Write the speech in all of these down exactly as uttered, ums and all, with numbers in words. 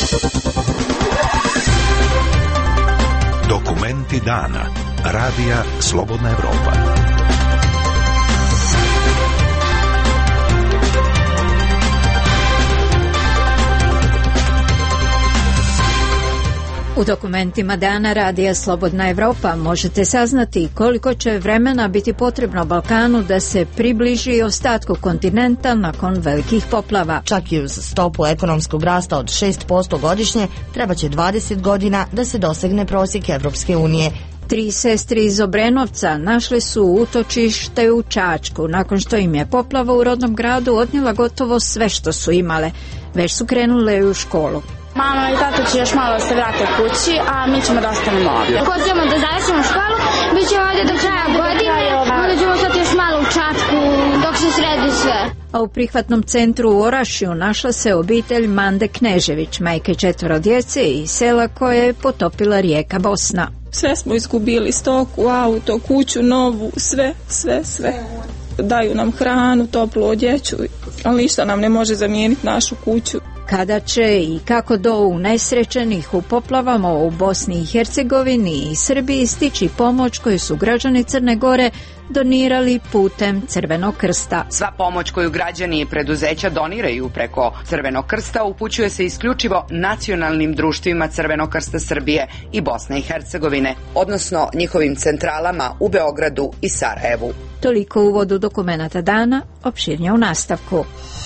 Dokumenti dana. Radija Slobodna Evropa. U dokumentima dana Radija Slobodna Evropa možete saznati koliko će vremena biti potrebno Balkanu da se približi ostatku kontinenta nakon velikih poplava. Čak i uz stopu ekonomskog rasta od šest posto godišnje, treba će dvadeset godina da se dosegne prosjek Evropske unije. Tri sestri iz Obrenovca našle su utočište u Čačku nakon što im je poplava u rodnom gradu odnijela gotovo sve što su imale. Već su krenule u školu. Mama i tata će još malo da se vrate kući, a mi ćemo da ostanemo ovdje. Ako ćemo da završimo školu, bit ćemo ovdje do kraja godine, onda ćemo stati još malo u Čačku dok se sredi sve. A u prihvatnom centru u Orašju našla se obitelj Mande Knežević, majke četvoro djece iz sela koje je potopila rijeka Bosna. Sve smo izgubili, stoku, auto, kuću, novu, sve, sve, sve. Daju nam hranu, toplu odjeću, ali ništa nam ne može zamijeniti našu kuću. Kada će i kako do unesrećenih u poplavama u Bosni i Hercegovini i Srbiji stići pomoć koju su građani Crne Gore donirali putem Crvenog krsta. Sva pomoć koju građani i preduzeća doniraju preko Crvenog krsta upućuje se isključivo nacionalnim društvima Crvenog krsta Srbije i Bosne i Hercegovine, odnosno njihovim centralama u Beogradu i Sarajevu. Toliko u uvodu dokumenata dana, opširnije u nastavku.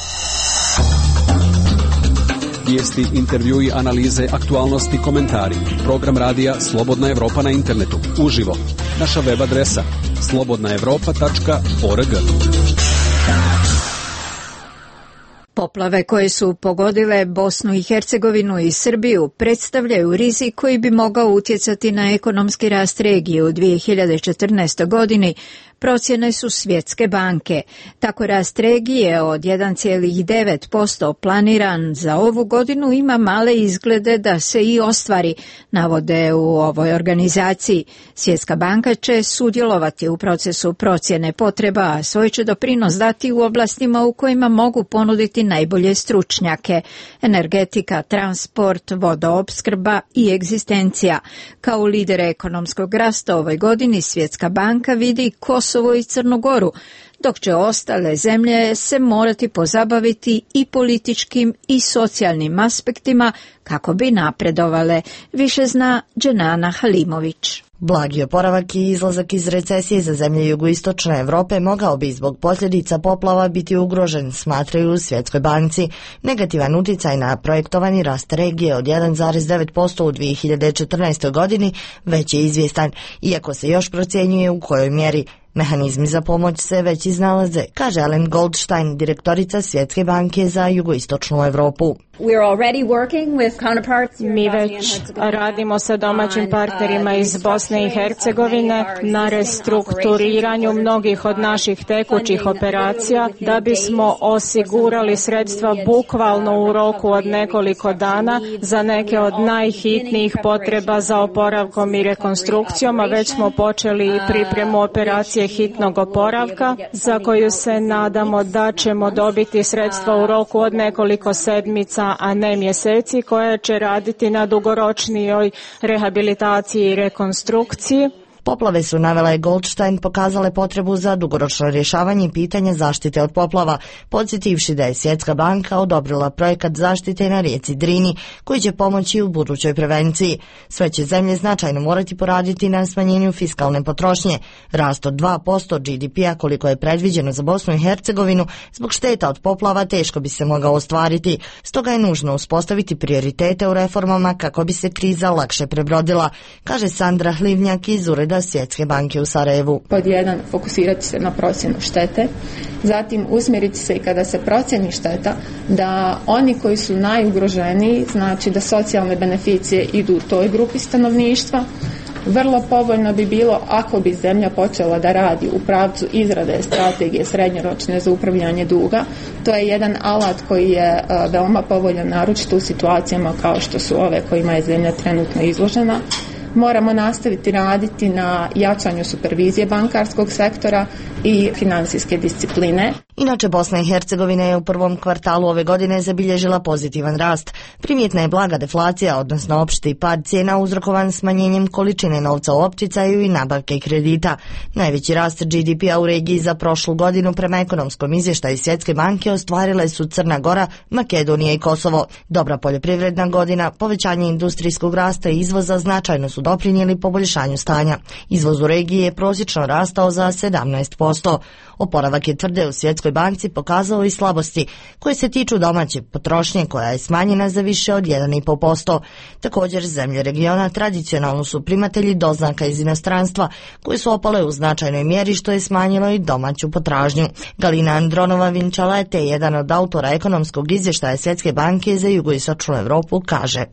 Vijesti, intervjui, analize, aktualnosti, komentari. Program radija Slobodna Evropa na internetu. Uživo. Naša web adresa slobodna evropa tačka org. Poplave koje su pogodile Bosnu i Hercegovinu i Srbiju predstavljaju rizik koji bi mogao utjecati na ekonomski rast regije u dvije hiljade četrnaestoj godini, procjene su Svjetske banke. Tako rast regije od jedan zarez devet posto planiran za ovu godinu ima male izglede da se i ostvari, navode u ovoj organizaciji. Svjetska banka će sudjelovati u procesu procjene potreba, a svoj će doprinos dati u oblastima u kojima mogu ponuditi najbolje stručnjake: energetika, transport, vodoopskrba i egzistencija. Kao lidere ekonomskog rasta ovoj godini Svjetska banka vidi Kosovo i Crnu Goru, dok će ostale zemlje se morati pozabaviti i političkim i socijalnim aspektima kako bi napredovale. Više zna Dženana Halimović. Blagi oporavak i izlazak iz recesije za zemlje jugoistočne Evrope mogao bi zbog posljedica poplava biti ugrožen, smatraju u Svjetskoj banci. Negativan utjecaj na projektovani rast regije od jedan zarez devet posto u dvije hiljade četrnaestoj godini već je izvjestan, iako se još procjenjuje u kojoj mjeri. Mehanizmi za pomoć se već iznalaze, kaže Ellen Goldstein, direktorica Svjetske banke za jugoistočnu Evropu. Mi već radimo sa domaćim partnerima iz Bosne i Hercegovine na restrukturiranju mnogih od naših tekućih operacija da bismo osigurali sredstva bukvalno u roku od nekoliko dana za neke od najhitnijih potreba za oporavkom i rekonstrukcijom, a već smo počeli i pripremu operacije hitnog oporavka za koju se nadamo da ćemo dobiti sredstva u roku od nekoliko sedmica, a ne mjeseci, koja će raditi na dugoročnijoj rehabilitaciji i rekonstrukciji. Poplave su, navela je Goldstein, pokazale potrebu za dugoročno rješavanje pitanja zaštite od poplava, podsjetivši da je Svjetska banka odobrila projekat zaštite na rijeci Drini, koji će pomoći u budućoj prevenciji. Sve će zemlje značajno morati poraditi na smanjenju fiskalne potrošnje. Rast od dva posto G D P-a koliko je predviđeno za Bosnu i Hercegovinu zbog šteta od poplava teško bi se mogao ostvariti. Stoga je nužno uspostaviti prioritete u reformama kako bi se kriza lakše prebrodila, kaže Sandra Hlivnjak iz Ureda Svjetske banke u Sarajevu. Pod jedan, fokusirati se na procjenu štete, zatim usmjeriti se i kada se procjeni šteta da oni koji su najugroženiji, znači da socijalne beneficije idu u toj grupi stanovništva. Vrlo povoljno bi bilo ako bi zemlja počela da radi u pravcu izrade strategije srednjoročne za upravljanje duga. To je jedan alat koji je veoma povoljan, naročito u situacijama kao što su ove kojima je zemlja trenutno izložena. Moramo nastaviti raditi na jačanju supervizije bankarskog sektora i financijske discipline. Inače, Bosna i Hercegovina je u prvom kvartalu ove godine zabilježila pozitivan rast. Primjetna je blaga deflacija, odnosno opšti pad cijena uzrokovan smanjenjem količine novca u opticaju i nabavke kredita. Najveći rast G D P-a u regiji za prošlu godinu prema ekonomskom izvještaju Svjetske banke ostvarile su Crna Gora, Makedonija i Kosovo. Dobra poljoprivredna godina, povećanje industrijskog rasta i izvoza značajno su doprinijeli poboljšanju stanja. Izvoz u regiji je prosječno rastao za sedamnaest posto. Oporavak je, tvrde u Svjetskoj banci, pokazao i slabosti koje se tiču domaće potrošnje koja je smanjena za više od jedan zarez pet posto. Također, zemlje regiona tradicionalno su primatelji doznaka iz inostranstva koje su opale u značajnoj mjeri što je smanjilo i domaću potražnju. Galina Andronova Vinčalete, jedan od autora ekonomskog izvještaja Svjetske banke za jugoistočnu Europu, kaže: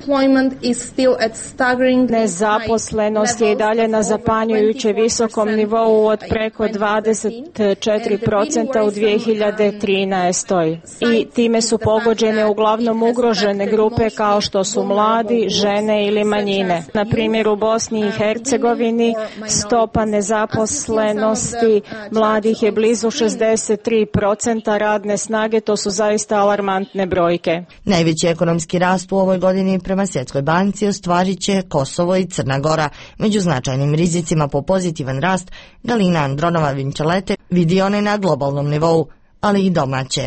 Nezaposlenost je i dalje na zapanjujuće visokom nivou od preko dvadeset četiri procenta u dvije hiljade trinaestoj. I time su pogođene uglavnom ugrožene grupe kao što su mladi, žene ili manjine. Na primjer, u Bosni i Hercegovini stopa nezaposlenosti mladih je blizu šezdeset tri procenta radne snage, to su zaista alarmantne brojke. Najveći ekonomski rast u ovoj godini prema Svjetskoj banci ostvarit će Kosovo i Crna Gora. Među značajnim rizicima po pozitivan rast Galina Andronova Vinčalete vidi one na globalnom nivou, ali i domaće.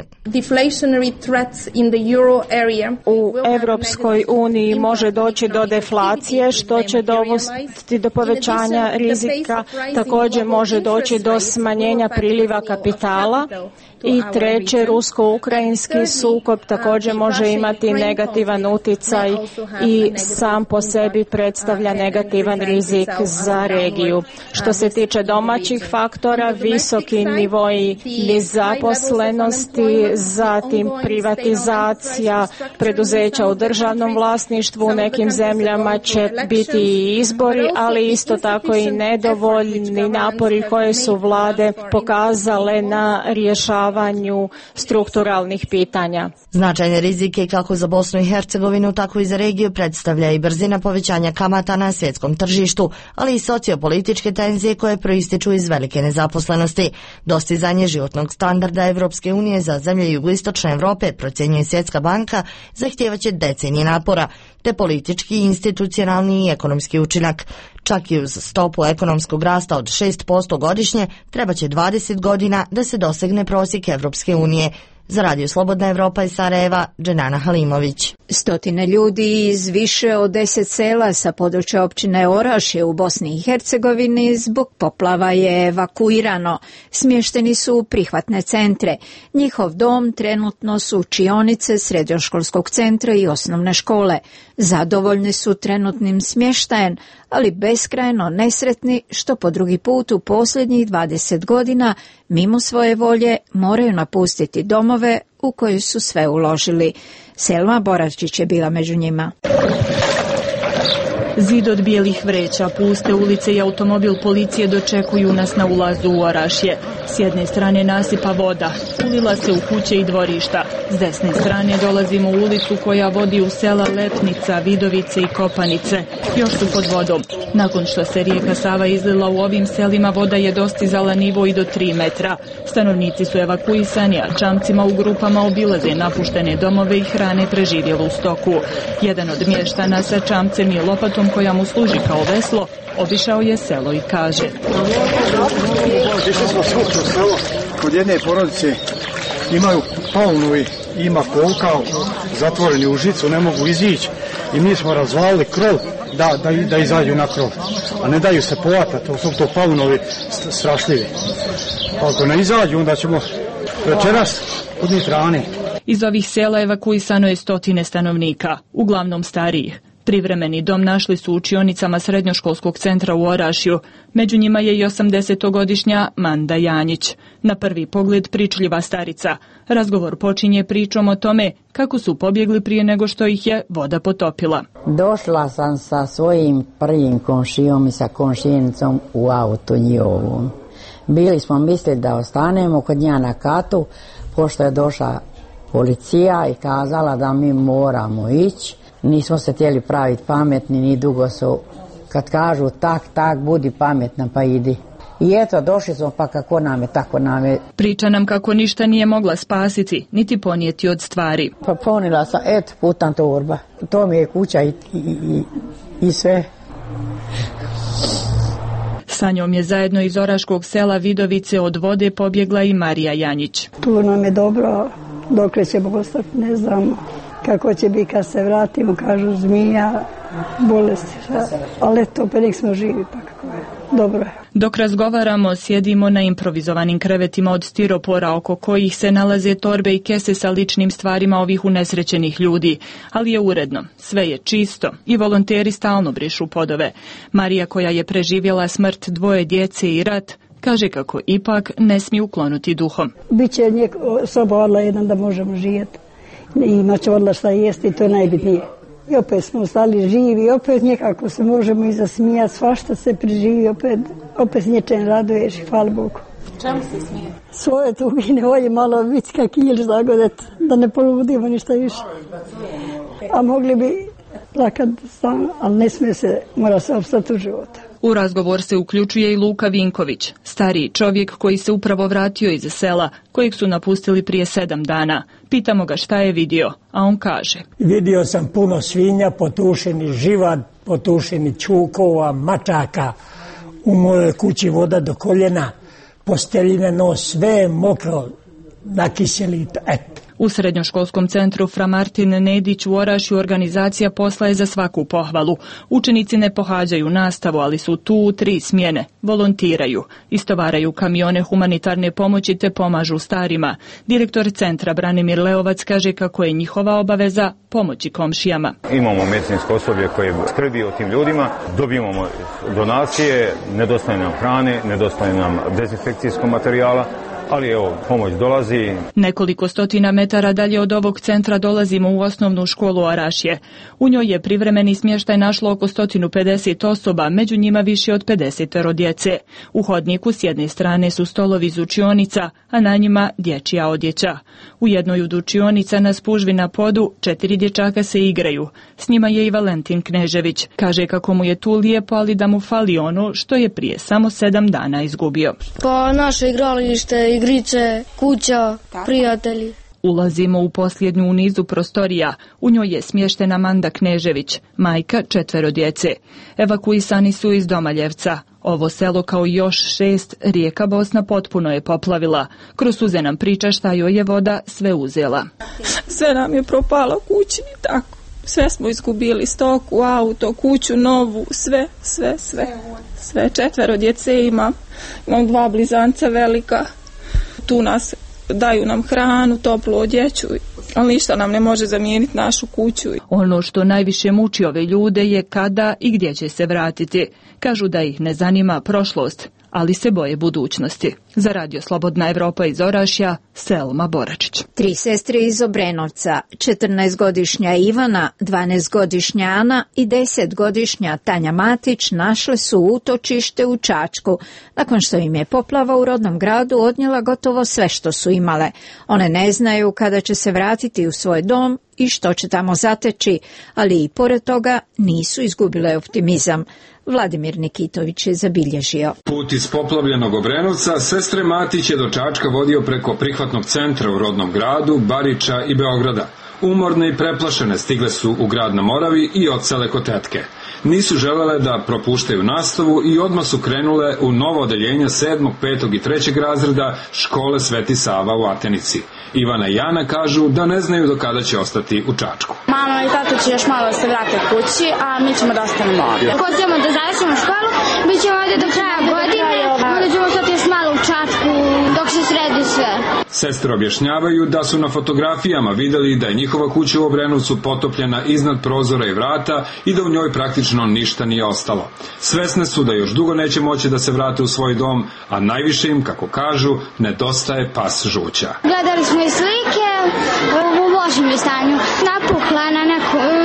U Evropskoj uniji može doći do deflacije, što će dovesti do povećanja rizika. Također može doći do smanjenja priliva kapitala. I treće, rusko-ukrajinski sukob također može imati negativan utjecaj i sam po sebi predstavlja negativan rizik za regiju. Što se tiče domaćih faktora, visoki nivoi nezaposlenosti, zatim privatizacija preduzeća u državnom vlasništvu, u nekim zemljama će biti i izbori, ali isto tako i nedovoljni napori koje su vlade pokazale na rješavanju strukturalnih pitanja. Značajne rizike kako za Bosnu i Hercegovinu, tako i za regiju predstavlja i brzina povećanja kamata na svjetskom tržištu, ali i sociopolitičke tenzije koje proističu iz velike nezaposlenosti. Dostizanje životnog standarda Evropske unije za zemlje jugoistočne Europe, procjenjuje Svjetska banka, zahtijevaće decenije napora, te politički, institucionalni i ekonomski učinak. Čak i uz stopu ekonomskog rasta od šest posto godišnje, trebaće dvadeset godina da se dosegne prosjek Evropske unije. Za Radio Slobodna Evropa iz Sarajeva, Dženana Halimović. Stotine ljudi iz više od deset sela sa područja općine Orašje u Bosni i Hercegovini zbog poplava je evakuirano. Smješteni su u prihvatne centre. Njihov dom trenutno su učionice srednjoškolskog centra i osnovne škole. Zadovoljni su trenutnim smještajem, ali beskrajno nesretni što po drugi put u posljednjih dvadeset godina mimo svoje volje moraju napustiti domove u koje su sve uložili. Selma Boravčić je bila među njima. Zid od bijelih vreća, puste ulice i automobil policije dočekuju nas na ulazu u Orašje. S jedne strane nasipa voda, ulila se u kuće i dvorišta. S desne strane dolazimo u ulicu koja vodi u sela Lepnica, Vidovice i Kopanice. Još su pod vodom. Nakon što se rijeka Sava izlila u ovim selima, voda je dostizala nivo i do tri metra. Stanovnici su evakuisani, a čamcima u grupama obilaze napuštene domove i hrane preživjelu stoku. Jedan od mještana sa čamcem i lopatom koja mu služi kao veslo, obišao je selo i kaže: Išli smo svuču u selo, kod jedne porodice imaju paunovi, ima kolka, zatvoreni u žicu, ne mogu izići i mi smo razvalili krov da, da, da izađu na krov, a ne daju se povata, to su to paunovi strašljivi. Pa ako ne izađu, onda ćemo večeras podnijeti rane. Iz ovih sela evakuisano je stotine stanovnika, uglavnom starijih. Privremeni dom našli su u učionicama srednjoškolskog centra u Orašju. Među njima je i osamdesetogodišnja Manda Janjić. Na prvi pogled pričljiva starica. Razgovor počinje pričom o tome kako su pobjegli prije nego što ih je voda potopila. Došla sam sa svojim prvim komšijom i sa komšijenicom u auto njihovom. Bili smo mislili da ostanemo kod nja na katu, pošto je došla policija i kazala da mi moramo ići. Nismo se htjeli praviti pametni, ni dugo su, kad kažu tak, tak, budi pametna pa idi. I eto, došli smo pa kako nam je, tako nam je. Priča nam kako ništa nije mogla spasiti, niti ponijeti od stvari. Pa ponila sam, eto, putan torba. To mi je kuća i, i, i, i sve. Sa njom je zajedno iz oraškog sela Vidovice od vode pobjegla i Marija Janjić. Tu nam je dobro, dokle ćemo ostati, ne znamo. Kako će biti kad se vratimo, kažu zmija, bolesti, ali eto, opet nek smo živi, pa kako je, dobro je. Dok razgovaramo, sjedimo na improvizovanim krevetima od stiropora oko kojih se nalaze torbe i kese sa ličnim stvarima ovih unesrećenih ljudi, ali je uredno, sve je čisto i volonteri stalno brišu podove. Marija, koja je preživjela smrt dvoje djece i rat, kaže kako ipak ne smije uklonuti duhom. Biće soba odla jedan da možemo živjeti. Imat će odla šta jesti i to je najbitnije. I opet smo ostali živi i opet nekako se možemo i zasmijati, svašta se preživi, opet, opet s nječem raduješ i hvala Bogu. Čemu se smije? Svoje tugine volje malo vicka kilj zagodet, da ne poludimo ništa više. A mogli bi plakat stan, ali ne smije se, mora se opstati u životu. U razgovor se uključuje i Luka Vinković, stariji čovjek koji se upravo vratio iz sela, kojeg su napustili prije sedam dana. Pitamo ga šta je vidio, a on kaže. Vidio sam puno svinja, potušeni živad, potušeni čukova, mačaka, u mojoj kući voda do koljena, posteljine, no sve mokro, nakiselito, eto. U srednjoškolskom centru Fra Martin Nedić u Orašju organizacija posla je za svaku pohvalu. Učenici ne pohađaju nastavu, ali su tu u tri smjene, volontiraju, istovaraju kamione humanitarne pomoći te pomažu starima. Direktor centra Branimir Leovac kaže kako je njihova obaveza pomoći komšijama. Imamo medicinsko osoblje koje skrbi o tim ljudima, dobivamo donacije, nedostaje nam hrane, nedostaje nam dezinfekcijskog materijala, ali evo, pomoć dolazi. Nekoliko stotina metara dalje od ovog centra dolazimo u osnovnu školu Orašje. U njoj je privremeni smještaj našlo oko sto pedeset osoba, među njima više od pedeset djece. U hodniku s jedne strane su stolovi iz učionica, a na njima dječja odjeća. U jednoj od učionica na spužvi na podu četiri dječaka se igraju. S njima je i Valentin Knežević. Kaže kako mu je tu lijepo, ali da mu fali ono što je prije samo sedam dana izgubio. Pa naše igralište, igrice, kuća, prijatelji. Ulazimo u posljednju u nizu prostorija. U njoj je smještena Manda Knežević, majka četvero djece. Evakuisani su iz Domaljevca. Ovo selo kao i još šest rijeka Bosna potpuno je poplavila. Kroz suze nam priča šta joj je voda sve uzela. Sve nam je propalo kući i tako. Sve smo izgubili, stoku, auto, kuću, novu, sve, sve, sve. Sve četvero djece imam. Imam dva blizanca velika. Tu nas daju nam hranu, toplu odjeću, ali ništa nam ne može zamijeniti našu kuću. Ono što najviše muči ove ljude je kada i gdje će se vratiti. Kažu da ih ne zanima prošlost, ali se boje budućnosti. Za Radio Slobodna Evropa iz Orašja, Selma Boračić. Tri sestre iz Obrenovca, četrnaestogodišnja Ivana, dvanaestogodišnja Ana i desetgodišnja Tanja Matić našle su utočište u Čačku, nakon što im je poplava u rodnom gradu odnijela gotovo sve što su imale. One ne znaju kada će se vratiti u svoj dom i što će tamo zateći, ali i pored toga nisu izgubile optimizam. Vladimir Nikitović je zabilježio. Put iz poplavljenog Obrenovca sestre Matić je do Čačka vodio preko prihvatnog centra u rodnom gradu, Bariča i Beograda. Umorne i preplašene stigle su u grad na Moravi i odsele kod tetke. Nisu želele da propuštaju nastavu i odmah su krenule u novo odeljenje sedmog, petog i trećeg razreda škole Sveti Sava u Atenici. Ivana i Jana kažu da ne znaju do kada će ostati u Čačku. Mama i tata će još malo se vrate kući, a mi ćemo da ostanemo ovdje. Ako ćemo da završimo školu, bit ćemo ovdje do kraja godine, onda ćemo sad još malo u Čačku dok se sredi sve. Sestre objašnjavaju da su na fotografijama vidjeli da je njihova kuća u Obrenovcu potopljena iznad prozora i vrata i da u njoj praktično ništa nije ostalo. Svesne su da još dugo neće moći da se vrate u svoj dom, a najviše im, kako kažu, nedostaje pas žuća. Gledali smo i slike u lošem je stanju, napukla na, neku, na visini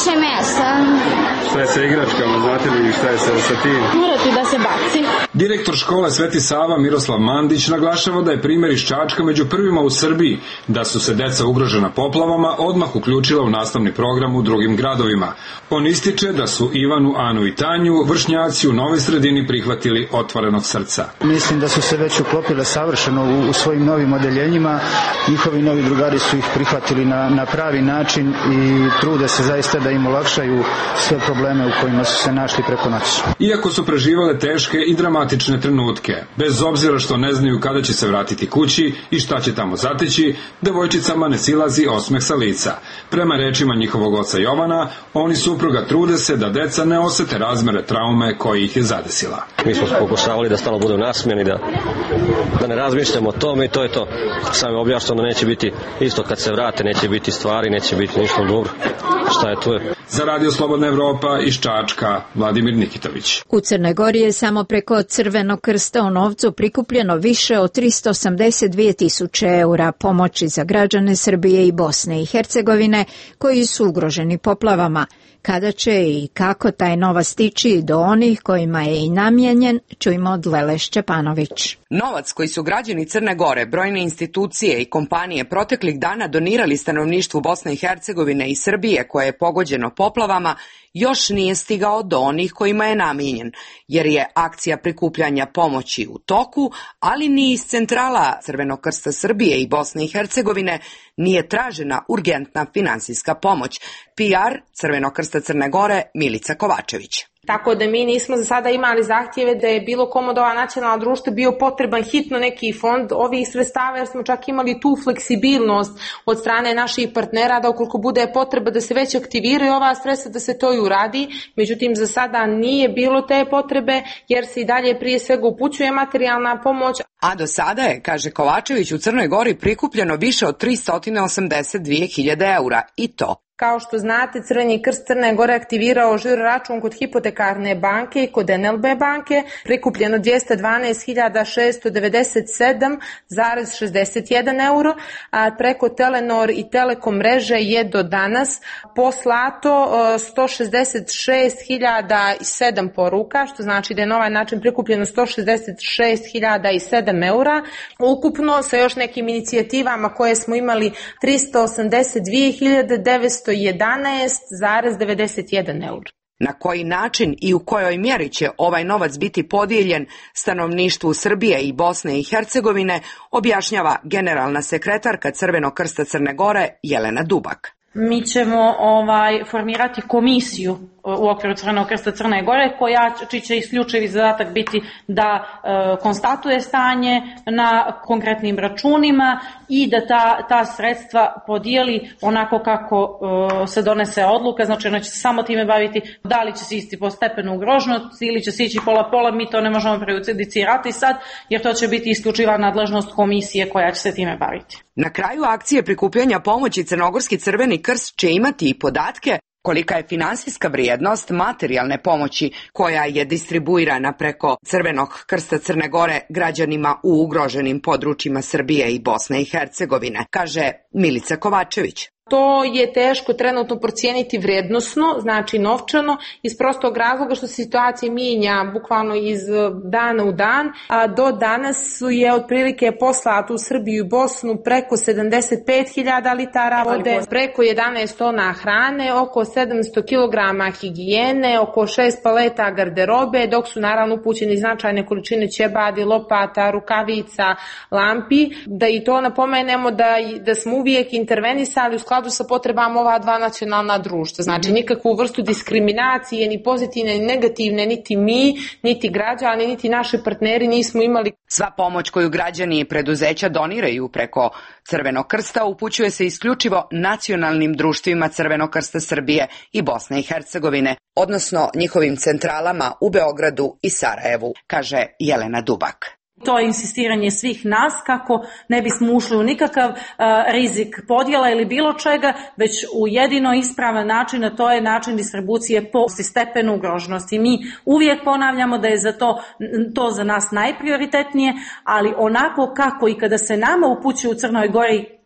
više mesa. Šta je sa igračkama, znate li šta je sa, sa tim? Morati da se baci. Direktor škole Sveti Sava Miroslav Mandić naglašava da je primjer iz Čačka među prvima u Srbiji, da su se deca ugrožena poplavama odmah uključila u nastavni program u drugim gradovima. On ističe da su Ivanu, Anu i Tanju vršnjaci u Novoj Sredini prihvatili otvorenog srca. Mislim da su se već uklopile savršeno u, u svojim novim odeljenjima. Njihovi novi drugari su ih prihvatili na, na pravi način i trude se zaista da im olakšaju sve probleme u kojima su se našli preko noći. Iako su preživale teške i dramatične trenutke, bez obzira što ne znaju kada će se vratiti kući i šta će tamo zateći, devojčicama ne silazi osmeh sa lica. Prema rečima njihovog oca Jovana, oni supruga trude se da deca ne osete razmere traume koje ih je zadesila. Mi smo pokušavali da stalno budemo nasmijeni, da, da ne razmišljamo o tome i to je to. Sam je objašnjeno da neće biti isto kad se vrate, neće biti stvari, neće biti ništa dobro. Šta je tu je? Za Radio Slobodna Evropa iz Čačka, Vladimir Nikitović. U Crnoj Gori je samo preko Crvenog krsta u novcu prikupljeno više od tristo osamdeset dvije tisuće eura pomoći za građane Srbije i Bosne i Hercegovine koji su ugroženi poplavama. Kada će i kako taj novac stići do onih kojima je i namijenjen, čujmo od Lele Šćepanović. Novac koji su građani Crne Gore, brojne institucije i kompanije proteklih dana donirali stanovništvu Bosne i Hercegovine i Srbije koje je pogođeno poplavama, još nije stigao do onih kojima je namijenjen, jer je akcija prikupljanja pomoći u toku, ali ni iz centrala Crvenog krsta Srbije i Bosne i Hercegovine nije tražena urgentna finansijska pomoć. P R Crvenog krsta Crne Gore Milica Kovačević. Tako da mi nismo za sada imali zahtjeve da je bilo kom od ova nacionalna društva bio potreban hitno neki fond ovih sredstava, jer smo čak imali tu fleksibilnost od strane naših partnera da ukoliko bude potreba da se već aktiviraju ova sredstva da se to i uradi. Međutim, za sada nije bilo te potrebe jer se i dalje prije svega upućuje materijalna pomoć. A do sada je, kaže Kovačević, u Crnoj Gori prikupljeno više od tristo osamdeset dvije hiljade eura i to. Kao što znate, Crveni krst Crne Gore aktivirao žiro račun kod hipotekarne banke i kod N L B banke, prikupljeno dvjesto dvanaest hiljada šesto devedeset sedam zarez šezdeset jedan euro, a preko Telenor i Telekom mreže je do danas poslato sto šezdeset šest hiljada sedam poruka, što znači da je na ovaj način prikupljeno sto šezdeset šest hiljada sedam eura. Ukupno sa još nekim inicijativama koje smo imali tristo osamdeset dvije hiljade devetsto jedanaest zarez devedeset jedan euro. Na koji način i u kojoj mjeri će ovaj novac biti podijeljen stanovništvu Srbije i Bosne i Hercegovine, objašnjava generalna sekretarka Crvenog krsta Crne Gore Jelena Dubak. Mi ćemo ovaj, formirati komisiju u okviru Crvenog krsta Crne Gore koja će isključivi zadatak biti da e, konstatuje stanje na konkretnim računima i da ta, ta sredstva podijeli onako kako e, se donese odluka, znači ona će se samo time baviti da li će se isti po stepenu ugroženosti ili će se ići pola-pola, mi to ne možemo prejudicirati sad jer to će biti isključiva nadležnost komisije koja će se time baviti. Na kraju akcije prikupljanja pomoći Crnogorski Crveni krst će imati i podatke kolika je finansijska vrijednost materijalne pomoći koja je distribuirana preko Crvenog krsta Crne Gore građanima u ugroženim područjima Srbije i Bosne i Hercegovine, kaže Milica Kovačević. To je teško trenutno procijeniti vrijednosno, znači novčano, iz prostog razloga što se situacija mijenja bukvalno iz dana u dan, a do danas su je otprilike poslato u Srbiju i Bosnu preko sedamdeset pet hiljada litara vode, preko jedanaest tona hrane, oko sedamsto kilograma higijene, oko šest paleta garderobe, dok su naravno upućeni značajne količine ćebadi, lopata, rukavica, lampi. Da i to napomenemo da, da smo uvijek intervenisali u skladu sa potrebama ova dva nacionalna društva. Znači nikakvu vrstu diskriminacije, ni pozitivne, ni negativne, niti mi, niti građani, niti naši partneri nismo imali. Sva pomoć koju građani i preduzeća doniraju preko Crvenog krsta upućuje se isključivo nacionalnim društvima Crvenog krsta Srbije i Bosne i Hercegovine, odnosno njihovim centralama u Beogradu i Sarajevu, kaže Jelena Dubak. To je insistiranje svih nas kako ne bismo ušli u nikakav uh, rizik podjela ili bilo čega, već u jedino ispravan način, a to je način distribucije po stepenu ugroženosti. Mi uvijek ponavljamo da je za to, to za nas najprioritetnije, ali onako kako i kada se nama upućuje u Crnoj Gori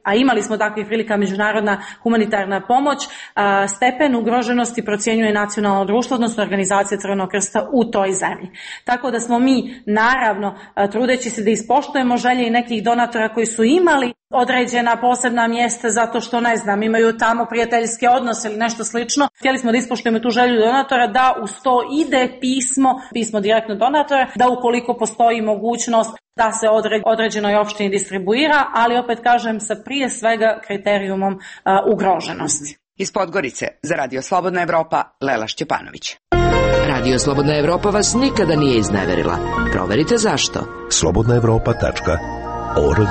a imali smo takvih prilika, međunarodna humanitarna pomoć, stepen ugroženosti procjenjuje nacionalno društvo, odnosno organizacija Crvenog krsta u toj zemlji. Tako da smo mi, naravno, trudeći se da ispoštujemo želje i nekih donatora koji su imali određena posebna mjesta zato što, ne znam, imaju tamo prijateljske odnose ili nešto slično. Htjeli smo da ispoštujemo tu želju donatora, da uz to ide pismo, pismo direktno donatora, da ukoliko postoji mogućnost da se određenoj opštini distribuira, ali opet kažem sa prije svega kriterijumom uh, ugroženosti. Iz Podgorice za Radio Slobodna Evropa, Lela Šćepanović. Radio Slobodna Evropa vas nikada nije izneverila. Proverite zašto. slobodna evropa tačka org.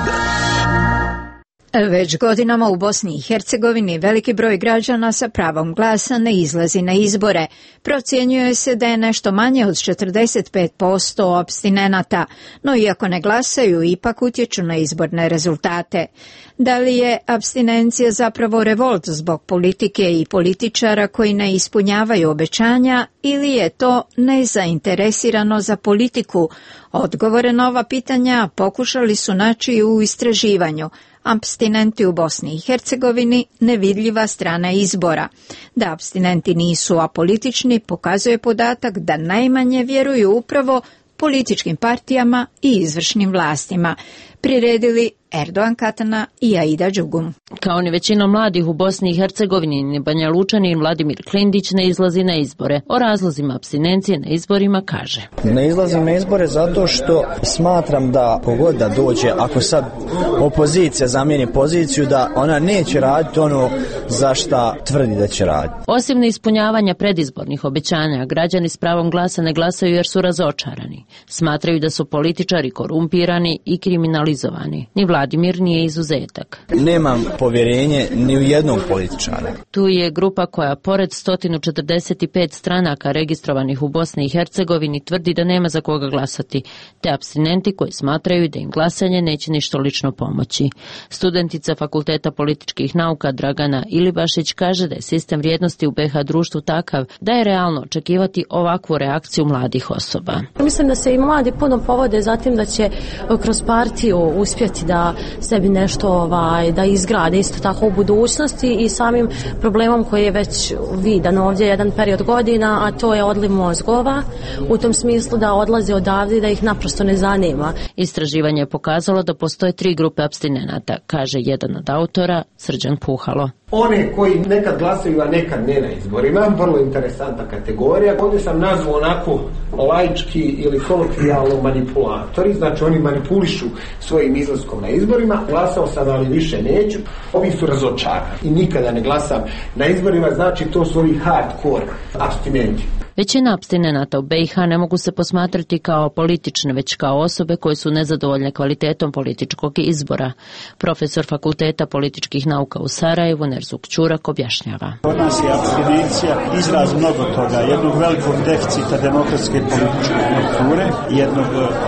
Već godinama u Bosni i Hercegovini veliki broj građana sa pravom glasa ne izlazi na izbore. Procjenjuje se da je nešto manje od četrdeset pet posto apstinenata, no iako ne glasaju, ipak utječu na izborne rezultate. Da li je apstinencija zapravo revolt zbog politike i političara koji ne ispunjavaju obećanja ili je to nezainteresirano za politiku? Odgovore na ova pitanja pokušali su naći u istraživanju Apstinenti u Bosni i Hercegovini, nevidljiva strana izbora. Da apstinenti nisu apolitični pokazuje podatak da najmanje vjeruju upravo političkim partijama i izvršnim vlastima. Priredili Erdogan Katana i Aida Đugum. Kao ni većina mladih u Bosni i Hercegovini, ni Banja Lučani i Vladimir Klindić ne izlazi na izbore. O razlozima apstinencije na izborima kaže: Ne izlazim na izbore zato što smatram da kogod da dođe, ako sad opozicija zamijeni poziciju, da ona neće raditi ono za šta tvrdi da će raditi. Osim neispunjavanja predizbornih obećanja, građani s pravom glasa ne glasaju jer su razočarani. Smatraju da su političari korumpirani i kriminalizovani. Ni Vladimir nije izuzetak. Nemam povjerenje ni u jednog političara. Tu je grupa koja pored sto četrdeset pet stranaka registrovanih u Bosni i Hercegovini tvrdi da nema za koga glasati, te apstinenti koji smatraju da im glasanje neće ništa lično pomoći. Studentica Fakulteta političkih nauka Dragana Ilibašić kaže da je sistem vrijednosti u B iH društvu takav da je realno očekivati ovakvu reakciju mladih osoba. Mislim da se i mladi puno povode zatim da će kroz partiju uspjeti da sebi nešto ovaj, da izgrade isto tako u budućnosti i samim problemom koji je već vidan ovdje jedan period godina, a to je odliv mozgova, u tom smislu da odlaze odavde i da ih naprosto ne zanima. Istraživanje je pokazalo da postoje tri grupe apstinenata, kaže jedan od autora, Srđan Puhalo. One koji nekad glasaju, a nekad ne na izborima, vrlo interesantna kategorija. Ovdje sam nazvao onako laički ili kolokvijalno manipulatori, znači oni manipulišu svojim izlaskom na izborima. Glasao sam, ali više neću. Ovi su razočarani i nikada ne glasam na izborima, znači to su ovi hardcore apstinenti. Većina apstinenata u B iH ne mogu se posmatrati kao politične, već kao osobe koje su nezadovoljne kvalitetom političkog izbora. Profesor Fakulteta političkih nauka u Sarajevu, Nerzuk Ćurak, objašnjava. Kod nas je apstinencija izraz mnogo toga, jednog velikog deficita demokratske političke kulture, jednog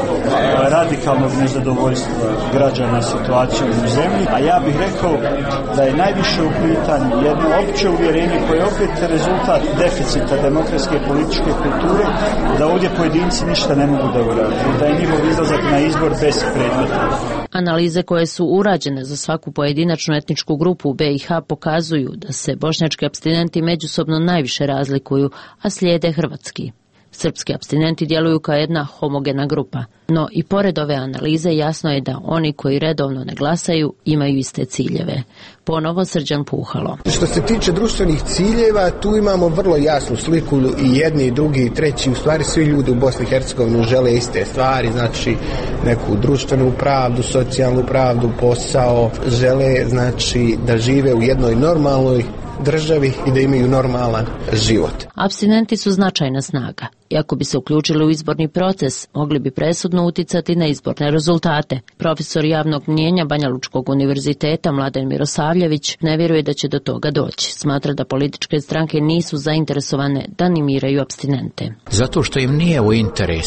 radikalnog nezadovoljstva građana situacijom u zemlji, a ja bih rekao da je najviše u pitanju jedno opće uvjerenje koje je opet rezultat deficita demokratske političke kulture, da ovdje pojedinci ništa ne mogu da urade, da je njihov izlazak na izbor bespredmetan. Analize koje su urađene za svaku pojedinačnu etničku grupu u B iH pokazuju da se bošnjački apstinenti međusobno najviše razlikuju, a slijede hrvatski. Srpski apstinenti djeluju kao jedna homogena grupa, no i pored ove analize jasno je da oni koji redovno ne glasaju imaju iste ciljeve. Ponovo Srđan Puhalo. Što se tiče društvenih ciljeva, tu imamo vrlo jasnu sliku i jedni i drugi i treći, u stvari svi ljudi u Bosni i Hercegovini žele iste stvari, znači neku društvenu pravdu, socijalnu pravdu, posao, žele znači da žive u jednoj normalnoj državi i da imaju normalan život. Apstinenti su značajna snaga. Iako bi se uključili u izborni proces, mogli bi presudno uticati na izborne rezultate. Profesor javnog mnijenja Banja Lučkog univerziteta Mladen Mirosavljević ne vjeruje da će do toga doći. Smatra da političke stranke nisu zainteresovane da animiraju apstinente. Zato što im nije u interesu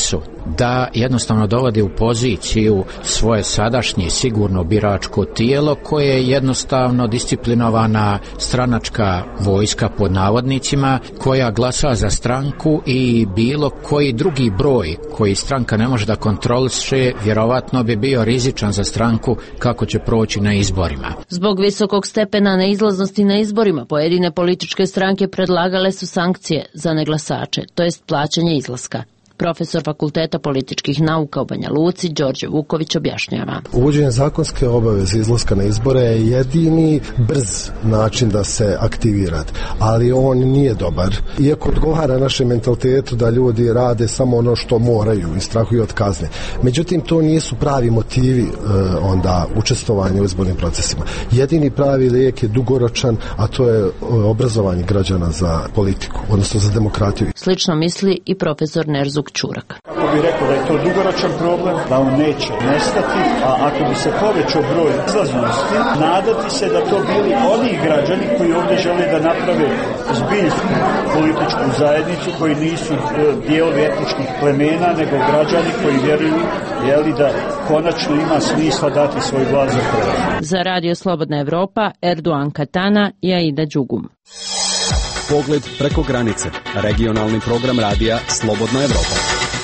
da jednostavno dovodi u poziciju svoje sadašnje sigurno biračko tijelo koje je jednostavno disciplinovana stranačka vojska pod navodnicima koja glasa za stranku i bilo koji drugi broj koji stranka ne može da kontroliše vjerovatno bi bio rizičan za stranku kako će proći na izborima. Zbog visokog stepena neizlaznosti na izborima pojedine političke stranke predlagale su sankcije za neglasače, to jest plaćanje izlaska. Profesor Fakulteta političkih nauka u Banja Luci, Đorđe Vuković, objašnjava. Uvođenje zakonske obaveze izlaska na izbore je jedini brz način da se aktivira, ali on nije dobar. Iako odgovara našem mentalitetu da ljudi rade samo ono što moraju i strahuju od kazne. Međutim, to nisu pravi motivi e, onda učestvovanja u izbornim procesima. Jedini pravi lijek je dugoročan, a to je obrazovanje građana za politiku, odnosno za demokratiju. Slično misli i profesor Nerzuk Čurak. Ako bi rekao da je to dugoročan problem, da on neće nestati, a ako bi se povećao broj izlaznosti, nadati se da to bili oni građani koji ovdje žele da naprave zbiljsku političku zajednicu, koji nisu dijelovi etničkih plemena, nego građani koji vjeruju jeli, da konačno ima smisla dati svoj glas za Hrvatsku. Za Radio Slobodna Evropa, Erdoğan Katana i Aida Đugum. Pogled preko granice. Regionalni program radija Slobodna Evropa.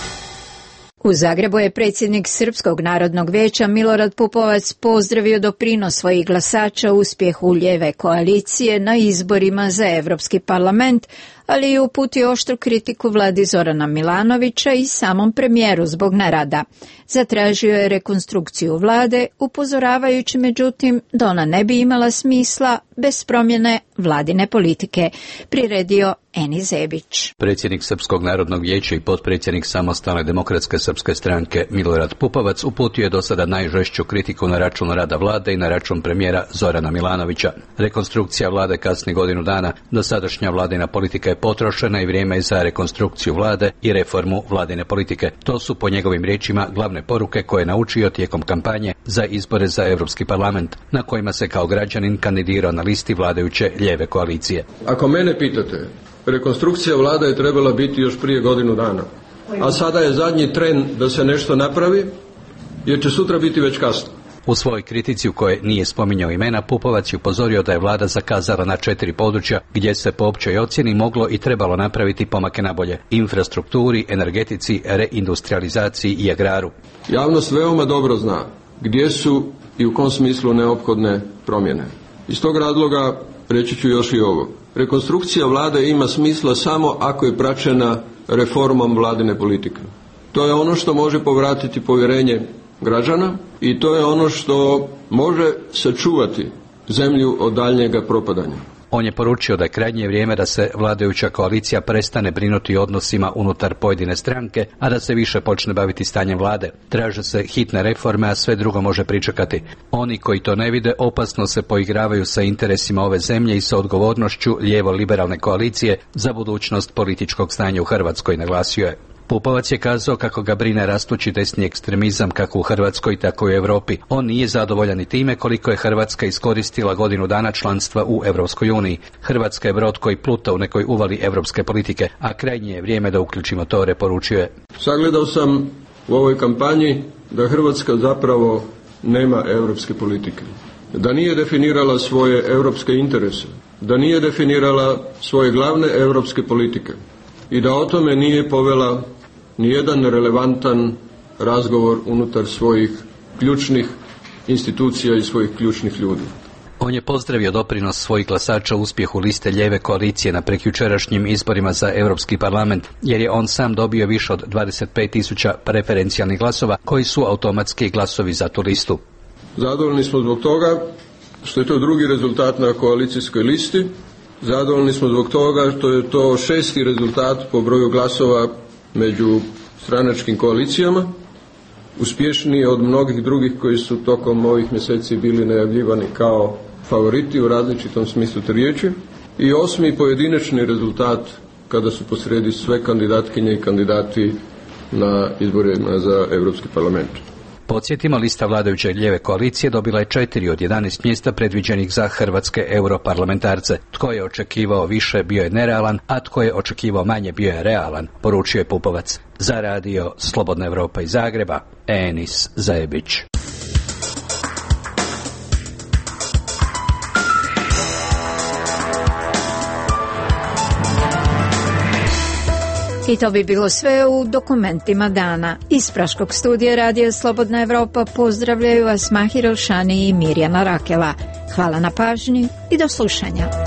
U Zagrebu je predsjednik Srpskog narodnog vijeća Milorad Pupovac pozdravio doprinos svojih glasača uspjehu lijeve koalicije na izborima za Europski parlament, ali je uputio oštru kritiku vladi Zorana Milanovića i samom premijeru zbog nerada. Zatražio je rekonstrukciju vlade, upozoravajući međutim da ona ne bi imala smisla bez promjene vladine politike, priredio Eni Zebić. Predsjednik Srpskog narodnog vijeća i potpredsjednik Samostalne demokratske srpske stranke Milorad Pupovac uputio je do sada najžešću kritiku na račun rada vlade i na račun premijera Zorana Milanovića. Rekonstrukcija vlade kasni godinu dana, dosadašnja vladina politika je potrošena i vrijeme je za rekonstrukciju vlade i reformu vladine politike. To su po njegovim riječima glavne poruke koje je naučio tijekom kampanje za izbore za Europski parlament, na kojima se kao građanin kandidirao na listi vladajuće lijeve koalicije. Ako mene pitate, rekonstrukcija vlade je trebala biti još prije godinu dana, a sada je zadnji tren da se nešto napravi, jer će sutra biti već kasno. U svojoj kritici u kojoj nije spominjao imena, Pupovac je upozorio da je vlada zakazala na četiri područja gdje se po općoj ocjeni moglo i trebalo napraviti pomake nabolje: infrastrukturi, energetici, reindustrializaciji i agraru. Javnost veoma dobro zna gdje su i u kom smislu neophodne promjene. Iz tog razloga reći ću još i ovo. Rekonstrukcija vlade ima smisla samo ako je praćena reformom vladine politike. To je ono što može povratiti povjerenje građana i to je ono što može sačuvati zemlju od daljnjega propadanja. On je poručio da je krajnje vrijeme da se vladajuća koalicija prestane brinuti o odnosima unutar pojedine stranke, a da se više počne baviti stanjem vlade. Traže se hitne reforme, a sve drugo može pričekati. Oni koji to ne vide opasno se poigravaju sa interesima ove zemlje i sa odgovornošću lijevo-liberalne koalicije za budućnost političkog stanja u Hrvatskoj, naglasio je. Pupovac je kazao kako ga brine rastući desni ekstremizam kako u Hrvatskoj tako i u Europi. On nije zadovoljan i time koliko je Hrvatska iskoristila godinu dana članstva u Europskoj uniji. Hrvatska je brod koji pluta u nekoj uvali europske politike, a krajnje je vrijeme da uključimo to, preporučio je. Sagledao sam u ovoj kampanji da Hrvatska zapravo nema europske politike, da nije definirala svoje europske interese, da nije definirala svoje glavne europske politike i da o tome nije povela nijedan relevantan razgovor unutar svojih ključnih institucija i svojih ključnih ljudi. On je pozdravio doprinos svojih glasača uspjehu liste lijeve koalicije na prekjučerašnjim izborima za Europski parlament, jer je on sam dobio više od dvadeset pet tisuća preferencijalnih glasova koji su automatski glasovi za tu listu. Zadovoljni smo zbog toga što je to drugi rezultat na koalicijskoj listi. Zadovoljni smo zbog toga što je to šesti rezultat po broju glasova među stranačkim koalicijama, uspješniji od mnogih drugih koji su tokom ovih mjeseci bili najavljivani kao favoriti u različitom smislu te riječi, i osmi pojedinačni rezultat kada su posrijedi sve kandidatkinje i kandidati na izborima za Europski parlament. Podsjetimo, lista vladajuće lijeve koalicije dobila je četiri od jedanaest mjesta predviđenih za hrvatske europarlamentarce. Tko je očekivao više bio je nerealan, a tko je očekivao manje bio je realan, poručio je Pupovac. Za radio Slobodna Evropa iz Zagreba, Enis Zajebić. I to bi bilo sve u dokumentima dana. Iz Praškog studija radija Slobodna Evropa pozdravljaju vas Mahir Elšani i Mirjana Rakela. Hvala na pažnji i do slušanja.